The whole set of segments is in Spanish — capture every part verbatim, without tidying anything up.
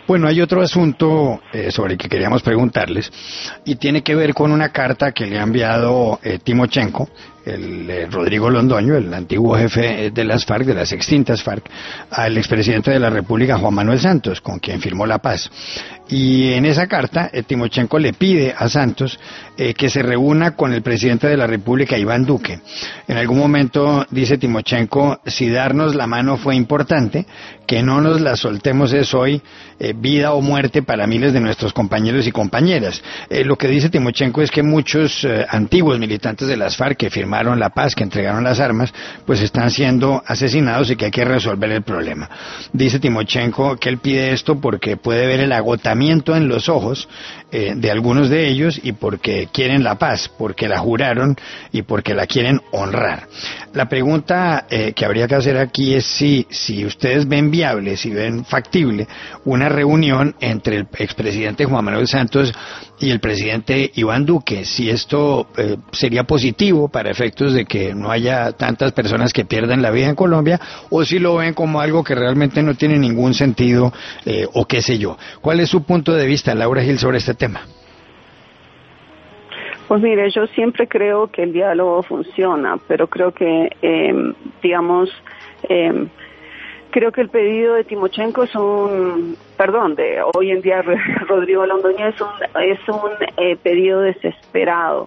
Bueno, hay otro asunto eh, sobre el que queríamos preguntarles y tiene que ver con una carta que le ha enviado eh, Timochenko, el eh, Rodrigo Londoño, el antiguo jefe de las FARC, de las extintas FARC, al expresidente de la República, Juan Manuel Santos, con quien firmó la paz. Y en esa carta, eh, Timochenko le pide a Santos eh, que se reúna con el presidente de la República, Iván Duque. En algún momento dice Timochenko, si darnos la mano fue importante, que no nos la soltemos es hoy eh, vida o muerte para miles de nuestros compañeros y compañeras. Eh, lo que dice Timochenko es que muchos eh, antiguos militantes de las FARC que firmaron la paz, que entregaron las armas, pues están siendo asesinados y que hay que resolver el problema. Dice Timochenko que él pide esto porque puede ver el agotamiento en los ojos eh, de algunos de ellos y porque quieren la paz, porque la juraron y porque la quieren honrar. La pregunta eh, que habría que hacer aquí es si, si ustedes ven viable, si ven factible una reunión entre el expresidente Juan Manuel Santos y el presidente Iván Duque, si esto eh, sería positivo para efectos de que no haya tantas personas que pierdan la vida en Colombia, o si lo ven como algo que realmente no tiene ningún sentido, eh, o qué sé yo. ¿Cuál es su punto de vista, Laura Gil, sobre este tema? Pues mire, yo siempre creo que el diálogo funciona, pero creo que, eh, digamos, eh, creo que el pedido de Timochenko es un, perdón, de hoy en día Rodrigo Londoño es un, es un eh, pedido desesperado,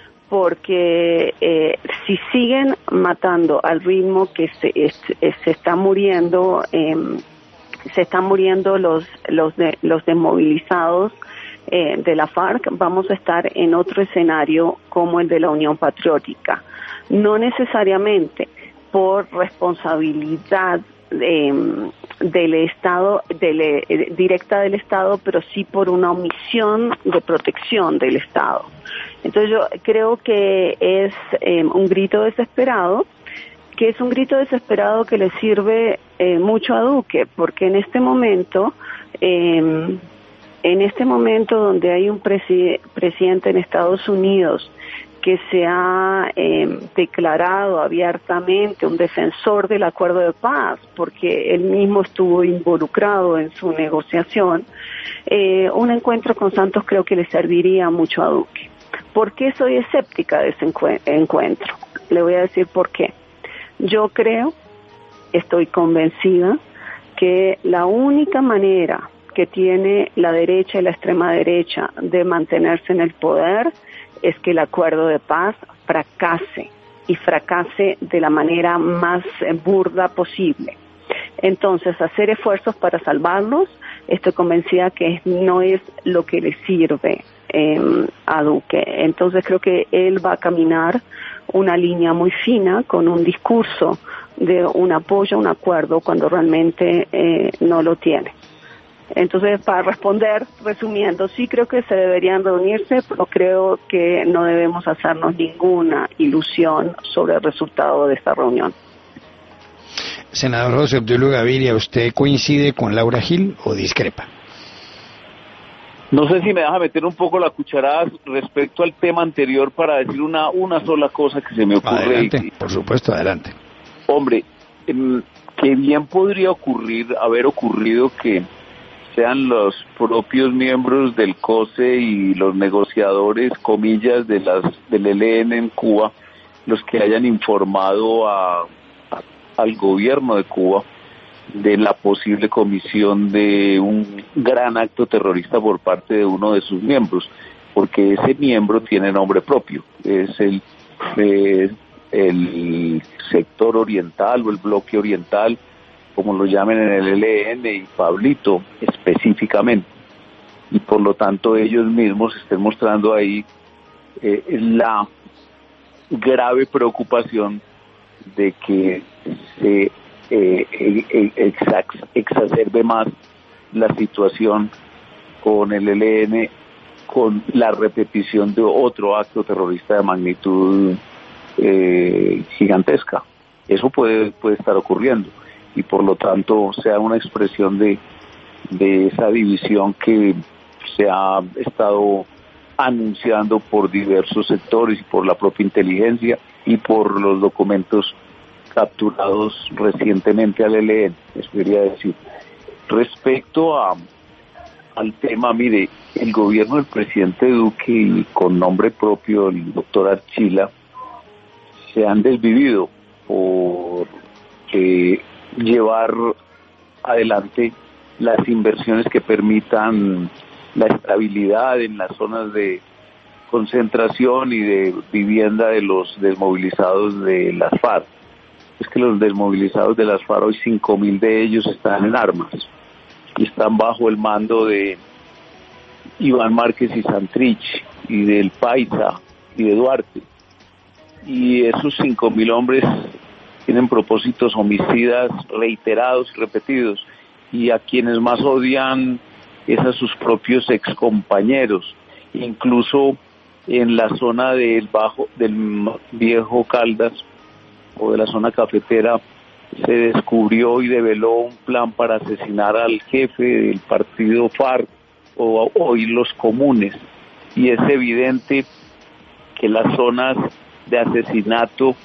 porque eh, si siguen matando al ritmo que se, es, es, se está muriendo, eh, se están muriendo los, los, de, los desmovilizados, Eh, de la FARC, vamos a estar en otro escenario como el de la Unión Patriótica. No necesariamente por responsabilidad eh, del Estado, de, eh, directa del Estado, pero sí por una omisión de protección del Estado. Entonces yo creo que es eh, un grito desesperado, que es un grito desesperado que le sirve eh, mucho a Duque, porque en este momento... Eh, En este momento donde hay un presi- presidente en Estados Unidos que se ha eh, declarado abiertamente un defensor del acuerdo de paz, porque él mismo estuvo involucrado en su negociación, eh, un encuentro con Santos creo que le serviría mucho a Duque. ¿Por qué soy escéptica de ese encu- encuentro? Le voy a decir por qué. Yo creo, estoy convencida, que la única manera que tiene la derecha y la extrema derecha de mantenerse en el poder es que el acuerdo de paz fracase y fracase de la manera más burda posible. Entonces, hacer esfuerzos para salvarlos, estoy convencida que no es lo que le sirve eh, a Duque. Entonces, creo que él va a caminar una línea muy fina con un discurso de un apoyo a un acuerdo cuando realmente eh, no lo tiene. Entonces, para responder, resumiendo, sí creo que se deberían reunirse, pero creo que no debemos hacernos ninguna ilusión sobre el resultado de esta reunión. Senador José Obdulio Gaviria, ¿usted coincide con Laura Gil o discrepa? No sé si me deja meter un poco la cucharada respecto al tema anterior para decir una, una sola cosa que se me ocurre. Adelante, y, por supuesto, adelante. Hombre, eh, que bien podría ocurrir, haber ocurrido que sean los propios miembros del C O S E y los negociadores, comillas, de las del E L N en Cuba, los que hayan informado a, a, al gobierno de Cuba de la posible comisión de un gran acto terrorista por parte de uno de sus miembros, porque ese miembro tiene nombre propio, es el, eh, el sector oriental o el bloque oriental, como lo llamen en el E L N, y Pablito específicamente, y por lo tanto ellos mismos estén mostrando ahí eh, la grave preocupación de que se eh, eh, exac- exacerbe más la situación con el E L N, con la repetición de otro acto terrorista de magnitud eh, gigantesca. Eso puede, puede estar ocurriendo, y por lo tanto sea una expresión de, de esa división que se ha estado anunciando por diversos sectores y por la propia inteligencia y por los documentos capturados recientemente al E L N, eso quería decir. Respecto a, al tema, mire, el gobierno del presidente Duque y con nombre propio el doctor Archila se han desvivido por eh, llevar adelante las inversiones que permitan la estabilidad en las zonas de concentración y de vivienda de los desmovilizados de las FARC. Es que los desmovilizados de las FARC, hoy cinco mil de ellos están en armas y están bajo el mando de Iván Márquez y Santrich y del Paisa y de Duarte. Y esos cinco mil hombres tienen propósitos homicidas reiterados y repetidos, y a quienes más odian es a sus propios excompañeros. Incluso en la zona del bajo del viejo Caldas o de la zona cafetera se descubrió y develó un plan para asesinar al jefe del partido FARC o hoy los comunes, y es evidente que las zonas de asesinato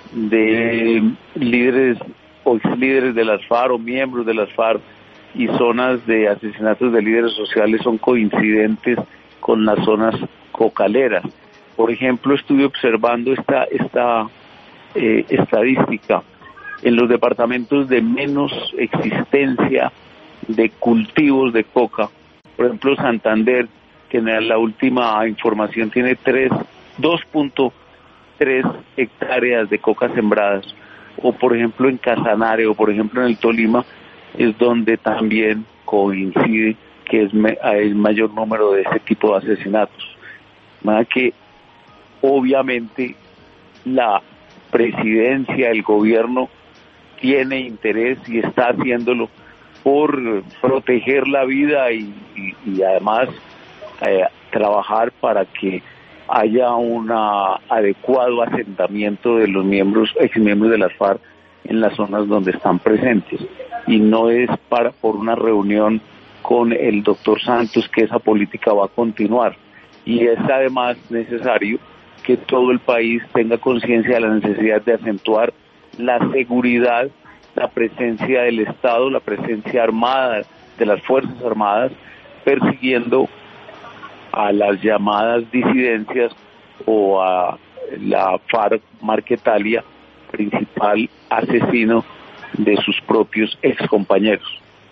de líderes o ex líderes de las FARC o miembros de las FARC y zonas de asesinatos de líderes sociales son coincidentes con las zonas cocaleras. Por ejemplo, estuve observando esta esta eh, estadística en los departamentos de menos existencia de cultivos de coca. Por ejemplo, Santander, que en la última información tiene tres, dos punto tres hectáreas de coca sembradas, o por ejemplo en Casanare, o por ejemplo en el Tolima, es donde también coincide que es me, el mayor número de ese tipo de asesinatos. Más que obviamente la presidencia, el gobierno tiene interés y está haciéndolo por proteger la vida y, y, y además eh, trabajar para que haya un adecuado asentamiento de los miembros, exmiembros de las FARC en las zonas donde están presentes, y no es para por una reunión con el doctor Santos que esa política va a continuar, y es además necesario que todo el país tenga conciencia de la necesidad de acentuar la seguridad, la presencia del Estado, la presencia armada de las Fuerzas Armadas, persiguiendo a las llamadas disidencias o a la FARC Marquetalia, principal asesino de sus propios excompañeros.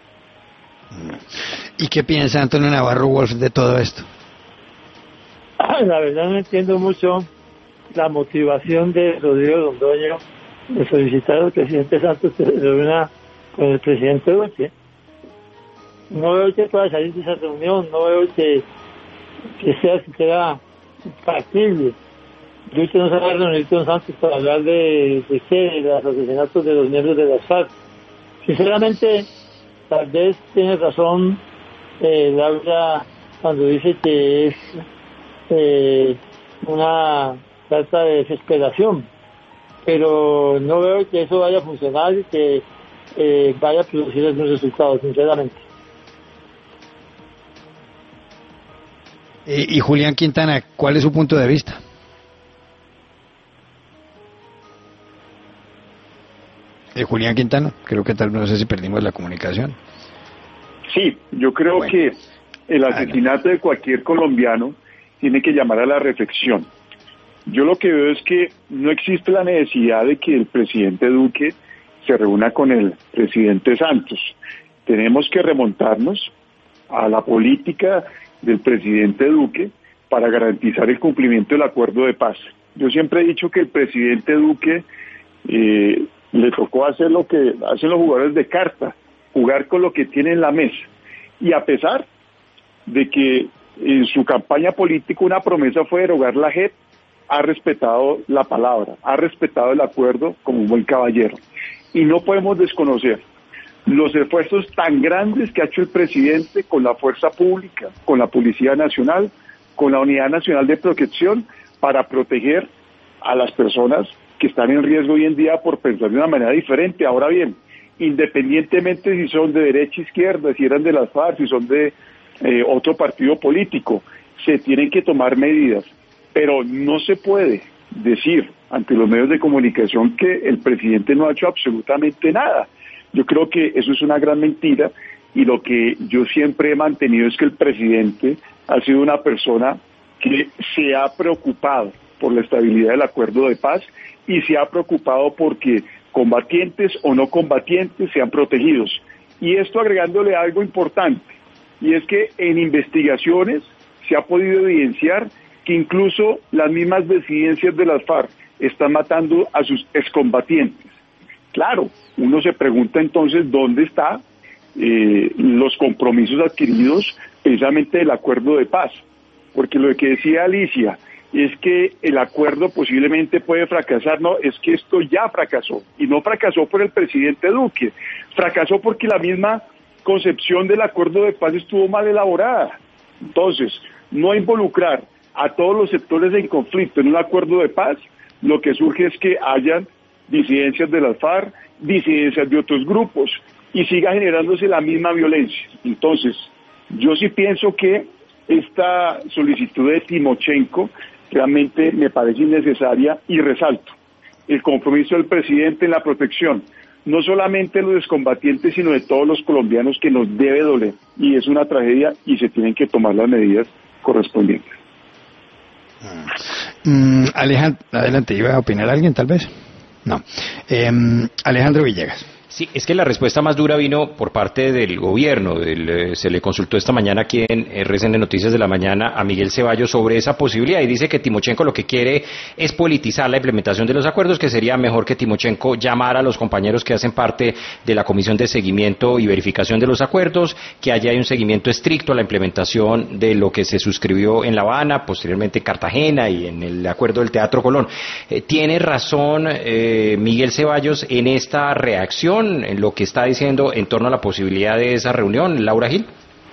¿Y qué piensa Antonio Navarro Wolf de todo esto? La verdad no entiendo mucho la motivación de Rodrigo Londoño de solicitar al presidente Santos que se reúna con el presidente Duque. No veo que pueda salir de esa reunión, no veo que, que sea siquiera factible. Duque no se va a reunir con Santos para hablar de, de qué, de los asesinatos de los miembros de las FARC. Sinceramente, tal vez tiene razón eh, Laura cuando dice que es eh, una falta de desesperación, pero no veo que eso vaya a funcionar y que eh, vaya a producir algún resultado, sinceramente. Y, y Julián Quintana, ¿cuál es su punto de vista? Eh, Julián Quintana, creo que tal vez no sé si perdimos la comunicación. Sí, yo creo bueno, que el asesinato hágalo. de cualquier colombiano tiene que llamar a la reflexión. Yo lo que veo es que no existe la necesidad de que el presidente Duque se reúna con el presidente Santos. Tenemos que remontarnos a la política del presidente Duque para garantizar el cumplimiento del acuerdo de paz. Yo siempre he dicho que el presidente Duque eh, le tocó hacer lo que hacen los jugadores de carta, jugar con lo que tiene en la mesa. Y a pesar de que en su campaña política una promesa fue derogar la J E P, ha respetado la palabra, ha respetado el acuerdo como un buen caballero. Y no podemos desconocer los esfuerzos tan grandes que ha hecho el presidente con la fuerza pública, con la Policía Nacional, con la Unidad Nacional de Protección, para proteger a las personas que están en riesgo hoy en día por pensar de una manera diferente. Ahora bien, independientemente si son de derecha, izquierda, si eran de las FARC, si son de eh, otro partido político, se tienen que tomar medidas. Pero no se puede decir ante los medios de comunicación que el presidente no ha hecho absolutamente nada. Yo creo que eso es una gran mentira y lo que yo siempre he mantenido es que el presidente ha sido una persona que se ha preocupado por la estabilidad del acuerdo de paz y se ha preocupado porque combatientes o no combatientes sean protegidos. Y esto agregándole algo importante, y es que en investigaciones se ha podido evidenciar que incluso las mismas disidencias de las FARC están matando a sus excombatientes. Claro, uno se pregunta entonces dónde están eh, los compromisos adquiridos precisamente del acuerdo de paz, porque lo que decía Alicia es que el acuerdo posiblemente puede fracasar. No, es que esto ya fracasó, y no fracasó por el presidente Duque, fracasó porque la misma concepción del acuerdo de paz estuvo mal elaborada. Entonces, no involucrar a todos los sectores en conflicto en un acuerdo de paz, lo que surge es que hayan disidencias de las FARC, disidencias de otros grupos, y siga generándose la misma violencia. Entonces, yo sí pienso que esta solicitud de Timochenko realmente me parece innecesaria, y resalto el compromiso del presidente en la protección, no solamente de los excombatientes, sino de todos los colombianos, que nos debe doler, y es una tragedia y se tienen que tomar las medidas correspondientes. Mm, Alejandro, adelante, ¿iba a opinar alguien tal vez? No. Eh, Alejandro Villegas. Sí, es que la respuesta más dura vino por parte del gobierno. Del, eh, se le consultó esta mañana aquí en R C N Noticias de la Mañana a Miguel Ceballos sobre esa posibilidad, y dice que Timochenko lo que quiere es politizar la implementación de los acuerdos, que sería mejor que Timochenko llamara a los compañeros que hacen parte de la Comisión de Seguimiento y Verificación de los Acuerdos, que haya un seguimiento estricto a la implementación de lo que se suscribió en La Habana, posteriormente en Cartagena y en el acuerdo del Teatro Colón. Eh, ¿Tiene razón eh, Miguel Ceballos en esta reacción, en lo que está diciendo en torno a la posibilidad de esa reunión, Laura Gil?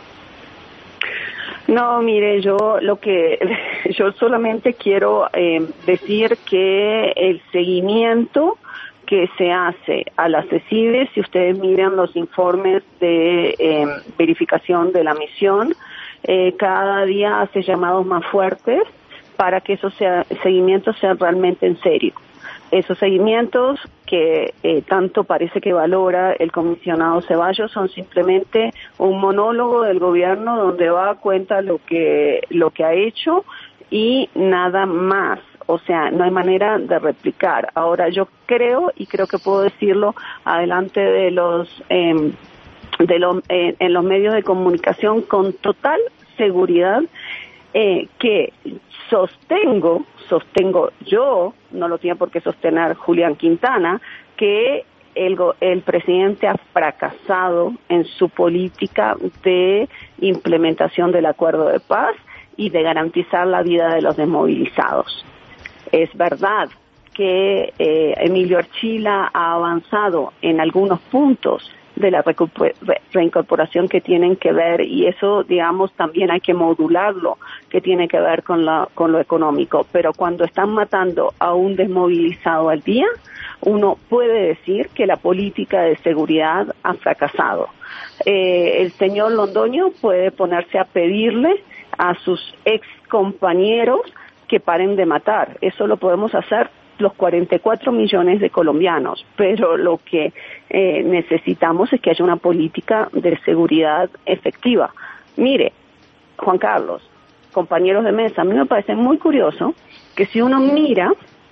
No, mire, yo lo que yo solamente quiero eh, decir que el seguimiento que se hace a las CECIDES, si ustedes miran los informes de eh, verificación de la misión, eh, cada día hace llamados más fuertes para que esos sea, seguimientos sean realmente en serio. Esos seguimientos que eh, tanto parece que valora el comisionado Ceballos son simplemente un monólogo del gobierno donde va a cuenta lo que lo que ha hecho y nada más. O sea, no hay manera de replicar. Ahora, yo creo, y creo que puedo decirlo adelante de los eh, de los eh, en los medios de comunicación con total seguridad, eh, que sostengo sostengo yo, no lo tiene por qué sostener Julián Quintana, que el, el presidente ha fracasado en su política de implementación del acuerdo de paz y de garantizar la vida de los desmovilizados. Es verdad que eh, Emilio Archila ha avanzado en algunos puntos de la reincorporación que tienen que ver, y eso, digamos, también hay que modularlo, que tiene que ver con, la, con lo económico. Pero cuando están matando a un desmovilizado al día, uno puede decir que la política de seguridad ha fracasado. Eh, el señor Londoño puede ponerse a pedirle a sus ex compañeros que paren de matar. Eso lo podemos hacer los cuarenta y cuatro millones de colombianos, pero lo que eh, necesitamos es que haya una política de seguridad efectiva. Mire, Juan Carlos, compañeros de mesa, a mí me parece muy curioso que si uno mira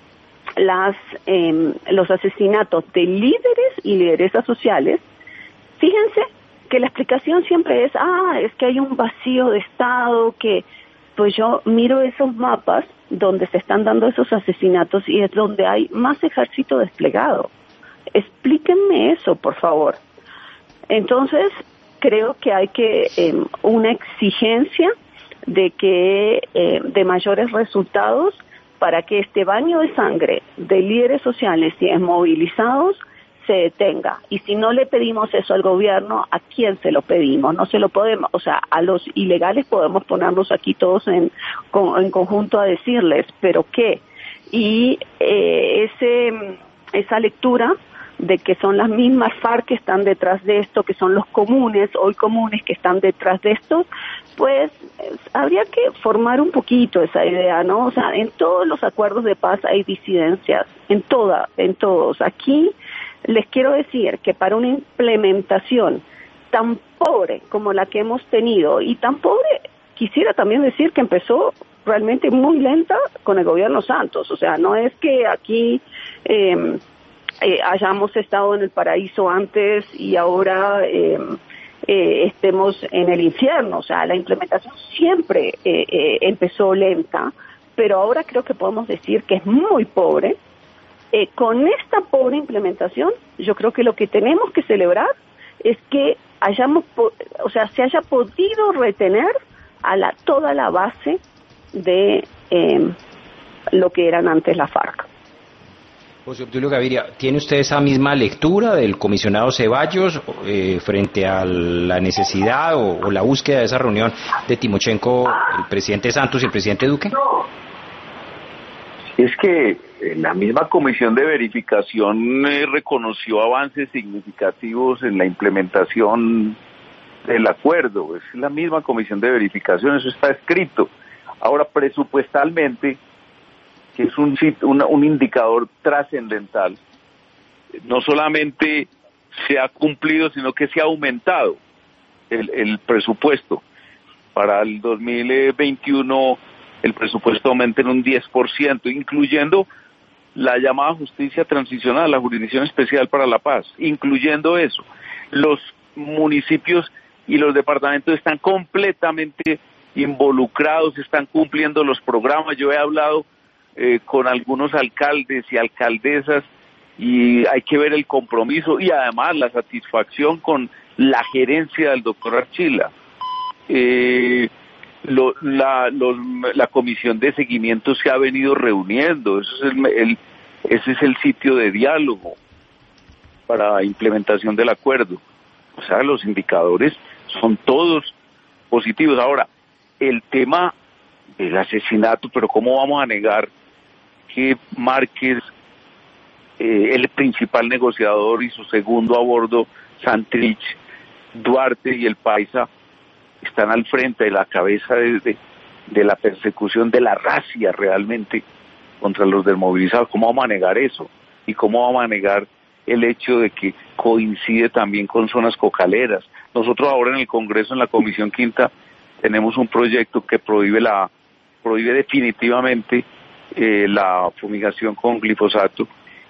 las eh, los asesinatos de líderes y lideresas sociales, fíjense que la explicación siempre es, ah, es que hay un vacío de Estado, que pues yo miro esos mapas donde se están dando esos asesinatos y es donde hay más ejército desplegado. Explíquenme eso, por favor. Entonces, creo que hay que eh, una exigencia de que eh, de mayores resultados para que este baño de sangre de líderes sociales y desmovilizados se detenga. Y si no le pedimos eso al gobierno, ¿a quién se lo pedimos? No se lo podemos, o sea, a los ilegales podemos ponernos aquí todos en, en conjunto a decirles, ¿pero qué? Y eh, ese esa lectura de que son las mismas FARC que están detrás de esto, que son los comunes, hoy comunes que están detrás de esto, pues eh, habría que formar un poquito esa idea, ¿no? O sea, en todos los acuerdos de paz hay disidencias, en toda, en todos. Aquí les quiero decir que para una implementación tan pobre como la que hemos tenido, y tan pobre, quisiera también decir que empezó realmente muy lenta con el gobierno Santos. O sea, no es que aquí eh, eh, hayamos estado en el paraíso antes y ahora eh, eh, estemos en el infierno. O sea, la implementación siempre eh, eh, empezó lenta, pero ahora creo que podemos decir que es muy pobre. Eh, con esta pobre implementación, yo creo que lo que tenemos que celebrar es que hayamos, o sea, se haya podido retener a la toda la base de eh, lo que eran antes la FARC. José Obdulio Gaviria, ¿tiene usted esa misma lectura del comisionado Ceballos eh, frente a la necesidad o, o la búsqueda de esa reunión de Timochenko, el presidente Santos y el presidente Duque? Es que la misma comisión de verificación eh, reconoció avances significativos en la implementación del acuerdo. Es la misma comisión de verificación, eso está escrito. Ahora, presupuestalmente, que es un, un, un indicador trascendental, no solamente se ha cumplido, sino que se ha aumentado el, el presupuesto. Para el dos mil veintiuno el presupuesto aumenta en un diez por ciento, incluyendo la llamada justicia transicional, la jurisdicción especial para la paz, incluyendo eso. Los municipios y los departamentos están completamente involucrados, están cumpliendo los programas. Yo he hablado eh, con algunos alcaldes y alcaldesas y hay que ver el compromiso y además la satisfacción con la gerencia del doctor Archila. Eh, lo, la, los, la comisión de seguimiento se ha venido reuniendo, eso es el, el, ese es el sitio de diálogo para implementación del acuerdo. O sea, los indicadores son todos positivos. Ahora, el tema del asesinato, pero ¿cómo vamos a negar que Márquez, eh, el principal negociador, y su segundo a bordo, Santrich, Duarte y el Paisa, están al frente de la cabeza de, de, de la persecución, de la racia realmente contra los desmovilizados? ¿Cómo vamos a negar eso? ¿Y cómo vamos a negar el hecho de que coincide también con zonas cocaleras? Nosotros ahora en el Congreso, en la Comisión Quinta, tenemos un proyecto que prohíbe la prohíbe definitivamente eh, la fumigación con glifosato,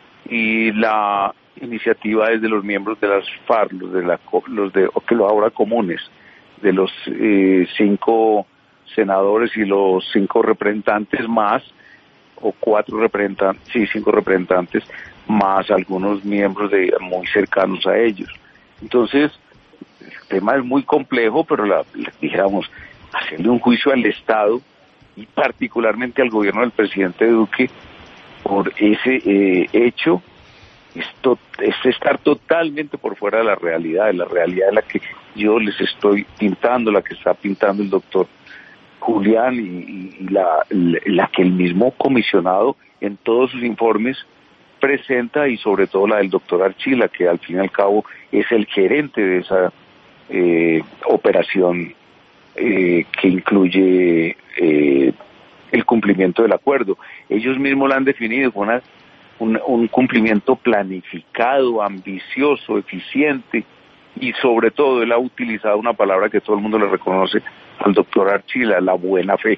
y la iniciativa es de los miembros de las FARC, los de la los de o que los ahora comunes, de los eh, cinco senadores y los cinco representantes más, o cuatro representantes, sí, cinco representantes, más algunos miembros de muy cercanos a ellos. Entonces, el tema es muy complejo, pero la, digamos, hacerle un juicio al Estado y particularmente al gobierno del presidente Duque por ese eh, hecho esto es estar totalmente por fuera de la realidad, de la realidad de la que yo les estoy pintando, la que está pintando el doctor Julián, y, y la, la que el mismo comisionado en todos sus informes presenta, y sobre todo la del doctor Archila, que al fin y al cabo es el gerente de esa eh, operación eh, que incluye eh, el cumplimiento del acuerdo. Ellos mismos lo han definido con una, un, un cumplimiento planificado, ambicioso, eficiente, y sobre todo él ha utilizado una palabra que todo el mundo le reconoce al doctor Archila, la buena fe.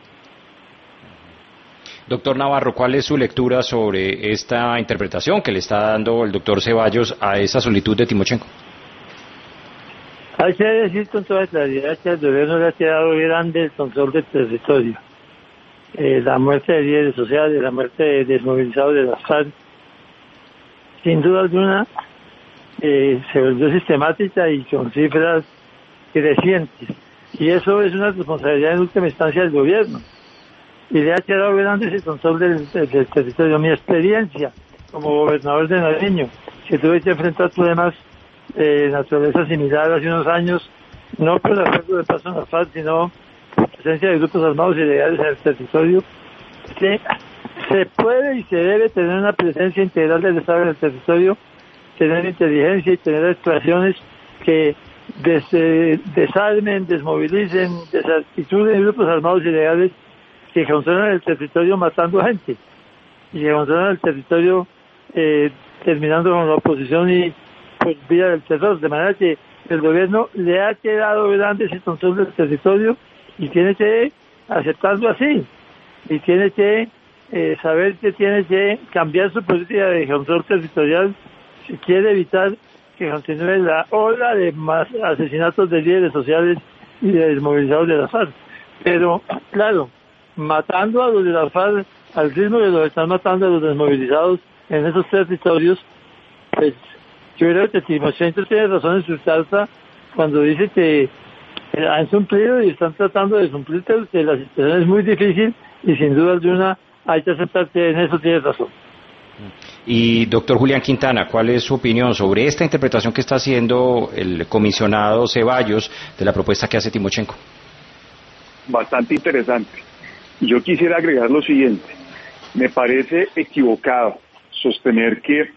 Doctor Navarro, ¿cuál es su lectura sobre esta interpretación que le está dando el doctor Ceballos a esa solicitud de Timochenko? Hay que decir con toda claridad que al gobierno le ha quedado grande el control del territorio. Eh, la muerte de líderes sociales, la muerte de desmovilizados de las FARC, sin duda alguna, eh, se volvió sistemática y con cifras crecientes. Y eso es una responsabilidad en última instancia del gobierno. Y le ha quedado grande ese control del, del, del territorio. Mi experiencia como gobernador de Nariño, que tuve que enfrentar problemas de naturaleza similar hace unos años, no por el acuerdo de paz en la FARC, sino por presencia de grupos armados ilegales en el territorio, que se puede y se debe tener una presencia integral del Estado en el territorio, tener inteligencia y tener actuaciones que des, desarmen, desmovilicen, desarticulen grupos armados ilegales que controlan el territorio matando gente, y que controlan el territorio eh, terminando con la oposición y por vía del terror, de manera que el gobierno le ha quedado grande ese control del territorio y tiene que aceptarlo así, y tiene que eh, saber que tiene que cambiar su política de control territorial si quiere evitar que continúe la ola de más asesinatos de líderes sociales y de desmovilizados de la FARC. Pero, claro, matando a los de la FARC al ritmo que los están matando a los desmovilizados en esos territorios, pues yo creo que Timochenko tiene razón en su carta cuando dice que han cumplido y están tratando de cumplir, que la situación es muy difícil y sin duda alguna hay que aceptar que en eso tiene razón. Y doctor Julián Quintana, ¿cuál es su opinión sobre esta interpretación que está haciendo el comisionado Ceballos de la propuesta que hace Timochenko? Bastante interesante. Yo quisiera agregar lo siguiente. Me parece equivocado sostener que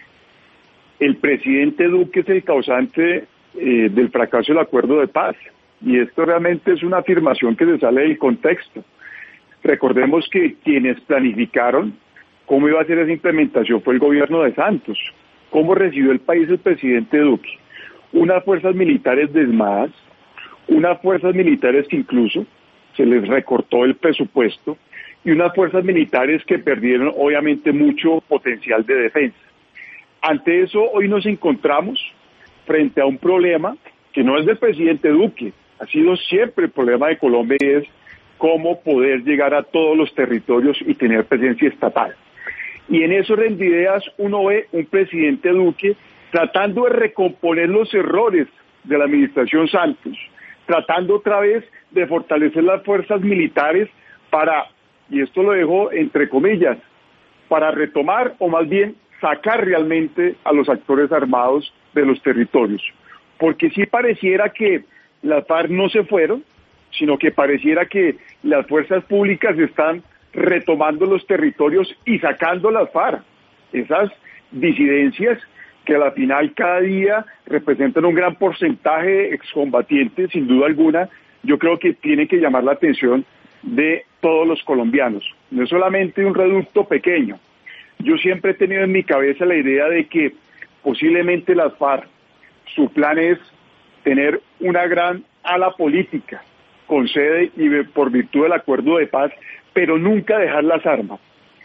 el presidente Duque es el causante eh, del fracaso del acuerdo de paz. Y esto realmente es una afirmación que se sale del contexto. Recordemos que quienes planificaron cómo iba a ser esa implementación fue el gobierno de Santos. ¿Cómo recibió el país el presidente Duque? Unas fuerzas militares desmadas, unas fuerzas militares que incluso se les recortó el presupuesto y unas fuerzas militares que perdieron obviamente mucho potencial de defensa. Ante eso hoy nos encontramos frente a un problema que no es del presidente Duque, ha sido siempre el problema de Colombia y es cómo poder llegar a todos los territorios y tener presencia estatal. Y en esos rendideas uno ve un presidente Duque tratando de recomponer los errores de la administración Santos, tratando otra vez de fortalecer las fuerzas militares para, y esto lo dejo entre comillas, para retomar o más bien sacar realmente a los actores armados de los territorios. Porque sí pareciera que las FARC no se fueron, sino que pareciera que las fuerzas públicas están retomando los territorios y sacando las FARC. Esas disidencias que a la final cada día representan un gran porcentaje de excombatientes, sin duda alguna, yo creo que tiene que llamar la atención de todos los colombianos. No es solamente un reducto pequeño. Yo siempre he tenido en mi cabeza la idea de que posiblemente las FARC, su plan es tener una gran ala política con sede y por virtud del acuerdo de paz, pero nunca dejar las armas.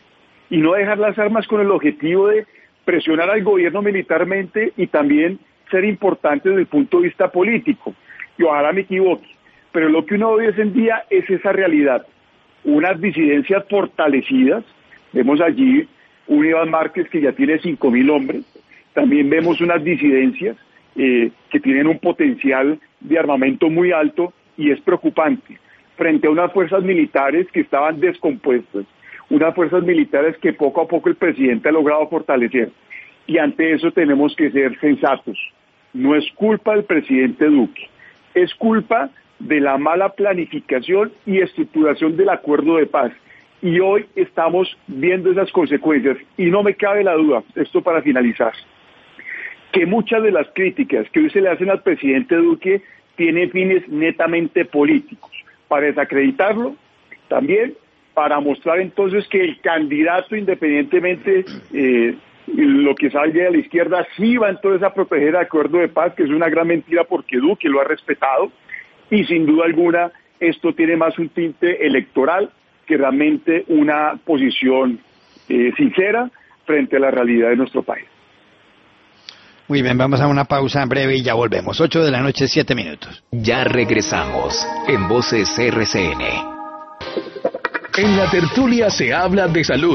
Y no dejar las armas con el objetivo de presionar al gobierno militarmente y también ser importante desde el punto de vista político. Y ojalá me equivoque, pero lo que uno ve hoy en día es esa realidad. Unas disidencias fortalecidas, vemos allí un Iván Márquez que ya tiene cinco mil hombres, también vemos unas disidencias eh, que tienen un potencial de armamento muy alto y es preocupante, frente a unas fuerzas militares que estaban descompuestas, unas fuerzas militares que poco a poco el presidente ha logrado fortalecer. Y ante eso tenemos que ser sensatos. No es culpa del presidente Duque, es culpa de la mala planificación y estructuración del acuerdo de paz. Y hoy estamos viendo esas consecuencias. Y no me cabe la duda, esto para finalizar, que muchas de las críticas que hoy se le hacen al presidente Duque tienen fines netamente políticos, para desacreditarlo, también para mostrar entonces que el candidato, independientemente eh, lo que salga de la izquierda, sí va entonces a proteger el acuerdo de paz, que es una gran mentira porque Duque lo ha respetado, y sin duda alguna esto tiene más un tinte electoral que realmente una posición eh, sincera frente a la realidad de nuestro país. Muy bien, vamos a una pausa breve y ya volvemos. ocho de la noche, siete minutos. Ya regresamos en Voces R C N. En la tertulia se habla de salud.